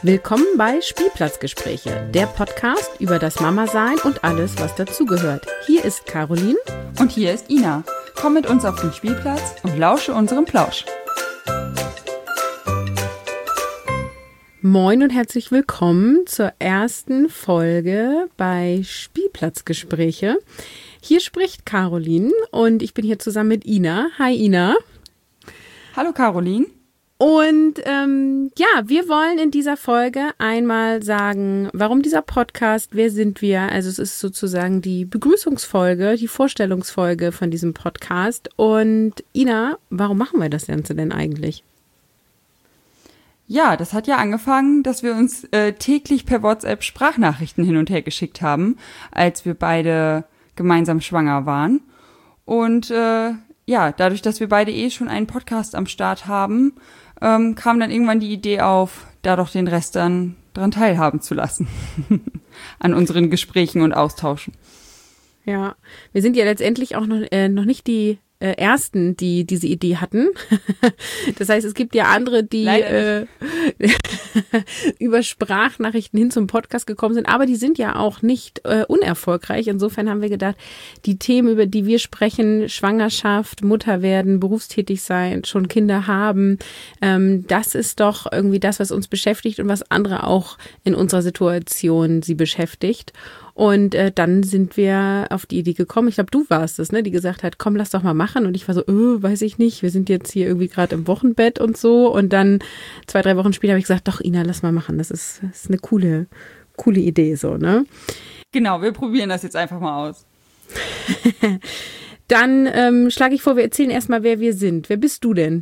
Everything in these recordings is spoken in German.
Willkommen bei Spielplatzgespräche, der Podcast über das Mama-Sein und alles, was dazugehört. Hier ist Caroline. Und hier ist Ina. Komm mit uns auf den Spielplatz und lausche unserem Plausch. Moin und herzlich willkommen zur ersten Folge bei Spielplatzgespräche. Hier spricht Caroline und ich bin hier zusammen mit Ina. Hi Ina. Hallo Caroline. Und wir wollen in dieser Folge einmal sagen, warum dieser Podcast, wer sind wir? Also es ist sozusagen die Begrüßungsfolge, die Vorstellungsfolge von diesem Podcast. Und Ina, warum machen wir das Ganze denn eigentlich? Ja, das hat ja angefangen, dass wir uns täglich per WhatsApp Sprachnachrichten hin und her geschickt haben, als wir beide gemeinsam schwanger waren. Und dadurch, dass wir beide schon einen Podcast am Start haben, kam dann irgendwann die Idee auf, da doch den Rest dann dran teilhaben zu lassen. An unseren Gesprächen und Austauschen. Ja, wir sind ja letztendlich auch noch nicht die Ersten, die diese Idee hatten. Das heißt, es gibt ja andere, die über Sprachnachrichten hin zum Podcast gekommen sind, aber die sind ja auch nicht unerfolgreich. Insofern haben wir gedacht, die Themen, über die wir sprechen, Schwangerschaft, Mutter werden, berufstätig sein, schon Kinder haben, das ist doch irgendwie das, was uns beschäftigt und was andere auch in unserer Situation sie beschäftigt. Und dann sind wir auf die Idee gekommen, ich glaube, du warst es, ne, die gesagt hat, komm, lass doch mal machen. Und ich war so, weiß ich nicht, wir sind jetzt hier irgendwie gerade im Wochenbett und so. Und dann 2-3 Wochen später habe ich gesagt, doch Ina, lass mal machen, das ist eine coole Idee so, ne? Genau, wir probieren das jetzt einfach mal aus. Dann schlage ich vor, wir erzählen erstmal, wer wir sind. Wer bist du denn?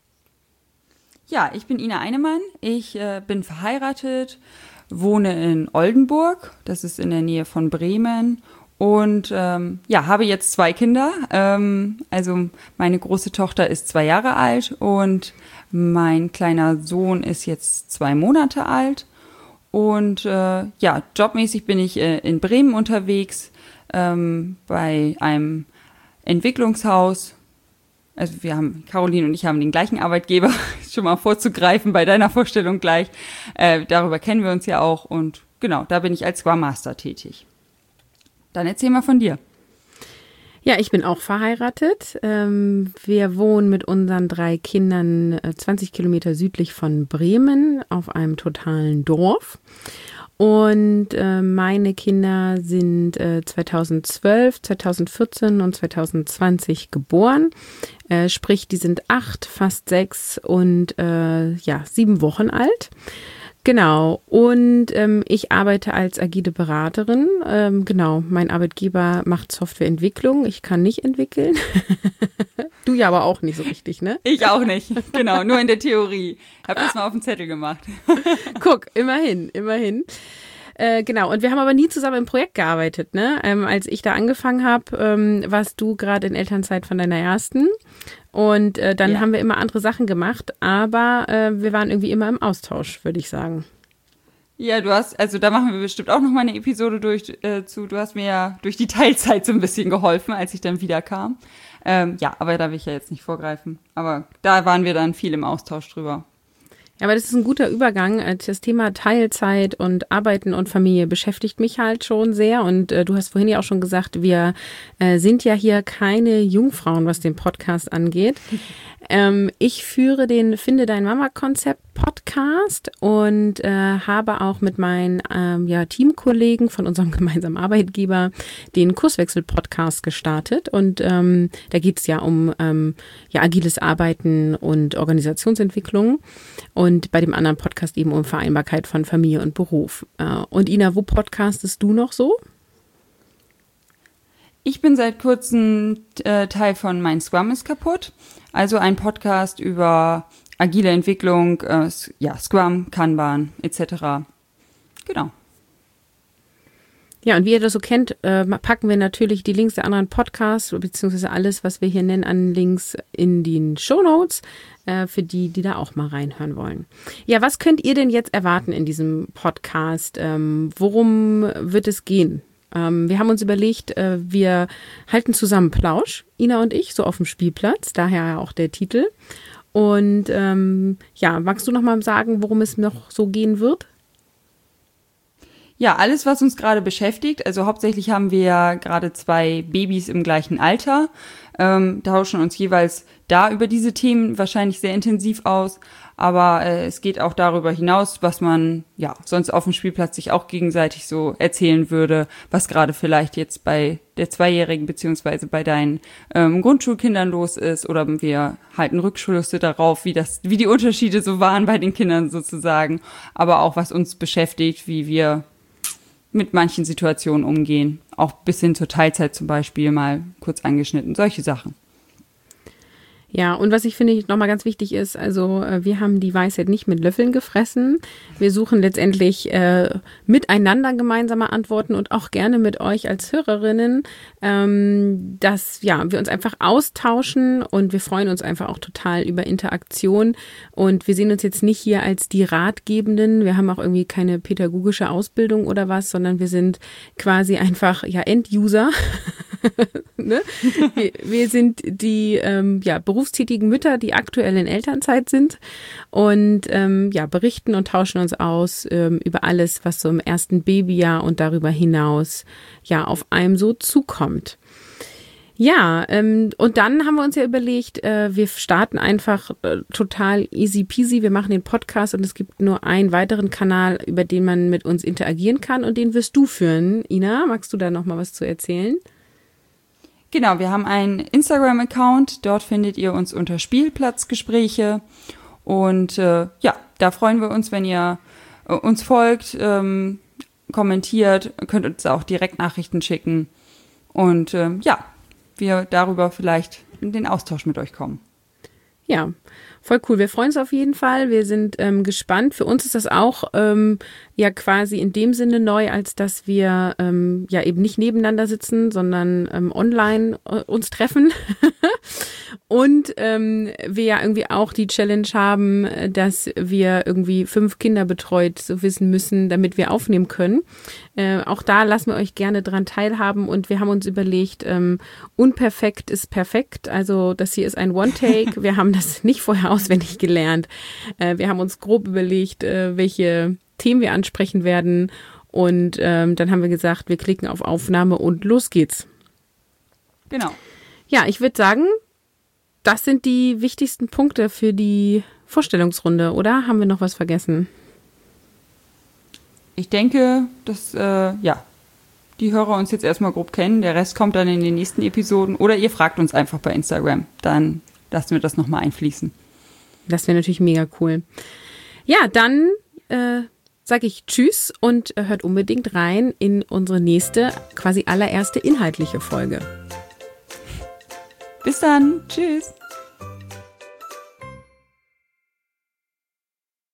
Ja, ich bin Ina Einemann, ich bin verheiratet, wohne in Oldenburg, das ist in der Nähe von Bremen und habe jetzt 2 Kinder. Also meine große Tochter ist 2 Jahre alt und mein kleiner Sohn ist jetzt 2 Monate alt. Und jobmäßig bin ich in Bremen unterwegs, bei einem Entwicklungshaus. Also Caroline und ich haben den gleichen Arbeitgeber, schon mal vorzugreifen bei deiner Vorstellung gleich. Darüber kennen wir uns ja auch und genau, da bin ich als Scrum Master tätig. Dann erzähl mal von dir. Ja, ich bin auch verheiratet. Wir wohnen mit unseren 3 Kindern 20 Kilometer südlich von Bremen auf einem totalen Dorf. Und meine Kinder sind 2012, 2014 und 2020 geboren. Sprich, die sind 8, fast 6 und 7 Wochen alt. Genau. Und ich arbeite als agile Beraterin. Mein Arbeitgeber macht Softwareentwicklung. Ich kann nicht entwickeln. Du ja aber auch nicht so richtig, ne? Ich auch nicht. Genau, nur in der Theorie. Hab das mal auf den Zettel gemacht. Guck, immerhin. Genau, und wir haben aber nie zusammen im Projekt gearbeitet, ne? Als ich da angefangen habe, warst du gerade in Elternzeit von deiner ersten. Und dann haben wir immer andere Sachen gemacht, aber wir waren irgendwie immer im Austausch, würde ich sagen. Ja, da machen wir bestimmt auch noch mal eine Episode Du hast mir ja durch die Teilzeit so ein bisschen geholfen, als ich dann wieder kam. Aber da will ich ja jetzt nicht vorgreifen. Aber da waren wir dann viel im Austausch drüber. Ja, aber das ist ein guter Übergang. Das Thema Teilzeit und Arbeiten und Familie beschäftigt mich halt schon sehr. Und du hast vorhin ja auch schon gesagt, wir sind ja hier keine Jungfrauen, was den Podcast angeht. Ich führe den Finde dein Mama-Konzept Podcast und habe auch mit meinen Teamkollegen von unserem gemeinsamen Arbeitgeber den Kurswechsel-Podcast gestartet. Und da geht es ja um agiles Arbeiten und Organisationsentwicklung. Und bei dem anderen Podcast eben um Vereinbarkeit von Familie und Beruf. Und Ina, wo podcastest du noch so? Ich bin seit kurzem Teil von Mein Scrum ist kaputt. Also ein Podcast über agile Entwicklung, Scrum, Kanban etc. Genau. Ja, und wie ihr das so kennt, packen wir natürlich die Links der anderen Podcasts, beziehungsweise alles, was wir hier nennen, an Links in den Shownotes, für die da auch mal reinhören wollen. Ja, was könnt ihr denn jetzt erwarten in diesem Podcast? Worum wird es gehen? Wir haben uns überlegt, wir halten zusammen Plausch, Ina und ich, so auf dem Spielplatz, daher auch der Titel. Und magst du noch mal sagen, worum es noch so gehen wird? Ja, alles, was uns gerade beschäftigt. Also hauptsächlich haben wir ja gerade 2 Babys im gleichen Alter, tauschen uns jeweils da über diese Themen wahrscheinlich sehr intensiv aus. Aber es geht auch darüber hinaus, was man ja sonst auf dem Spielplatz sich auch gegenseitig so erzählen würde, was gerade vielleicht jetzt bei der 2-Jährigen beziehungsweise bei deinen Grundschulkindern los ist. Oder wir halten Rückschlüsse darauf, wie die Unterschiede so waren bei den Kindern sozusagen. Aber auch was uns beschäftigt, wie wir mit manchen Situationen umgehen. Auch bis hin zur Teilzeit zum Beispiel mal kurz angeschnitten. Solche Sachen. Ja, und was ich finde nochmal ganz wichtig ist, also wir haben die Weisheit nicht mit Löffeln gefressen. Wir suchen letztendlich miteinander gemeinsame Antworten und auch gerne mit euch als Hörerinnen, dass wir uns einfach austauschen und wir freuen uns einfach auch total über Interaktion. Und wir sehen uns jetzt nicht hier als die Ratgebenden. Wir haben auch irgendwie keine pädagogische Ausbildung oder was, sondern wir sind quasi einfach End-User. Ne? Wir sind die berufstätigen Mütter, die aktuell in Elternzeit sind und berichten und tauschen uns aus über alles, was so im ersten Babyjahr und darüber hinaus auf einem so zukommt. Ja, und dann haben wir uns ja überlegt, wir starten einfach total easy peasy. Wir machen den Podcast und es gibt nur einen weiteren Kanal, über den man mit uns interagieren kann und den wirst du führen. Ina, magst du da noch mal was zu erzählen? Genau, wir haben einen Instagram-Account, dort findet ihr uns unter Spielplatzgespräche und da freuen wir uns, wenn ihr uns folgt, kommentiert, könnt uns auch direkt Nachrichten schicken und wir darüber vielleicht in den Austausch mit euch kommen. Ja, voll cool. Wir freuen uns auf jeden Fall. Wir sind gespannt. Für uns ist das auch quasi in dem Sinne neu, als dass wir eben nicht nebeneinander sitzen, sondern online uns treffen. Und wir ja irgendwie auch die Challenge haben, dass wir irgendwie 5 Kinder betreut so wissen müssen, damit wir aufnehmen können. Auch da lassen wir euch gerne dran teilhaben und wir haben uns überlegt, unperfekt ist perfekt. Also das hier ist ein One-Take. Wir haben das nicht vorher auswendig gelernt. Wir haben uns grob überlegt, welche Themen wir ansprechen werden und dann haben wir gesagt, wir klicken auf Aufnahme und los geht's. Genau. Ja, ich würde sagen, das sind die wichtigsten Punkte für die Vorstellungsrunde, oder? Haben wir noch was vergessen? Ich denke, dass die Hörer uns jetzt erstmal grob kennen. Der Rest kommt dann in den nächsten Episoden. Oder ihr fragt uns einfach bei Instagram. Dann lassen wir das nochmal einfließen. Das wäre natürlich mega cool. Ja, dann sage ich Tschüss und hört unbedingt rein in unsere nächste, quasi allererste inhaltliche Folge. Bis dann. Tschüss.